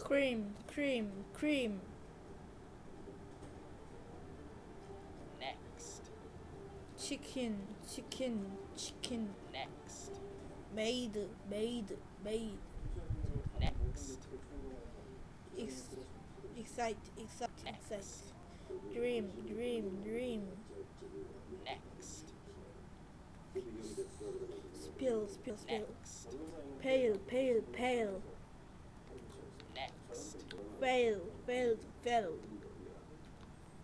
cream, cream, cream. Next. Chicken, chicken, chicken. Next. Made, made, made. Next. Excite, excite, excite. Next. Dream, dream, dream. Next. Spill, spill, spill. Next. Pale, pale, pale. Next. Fail, failed, fell.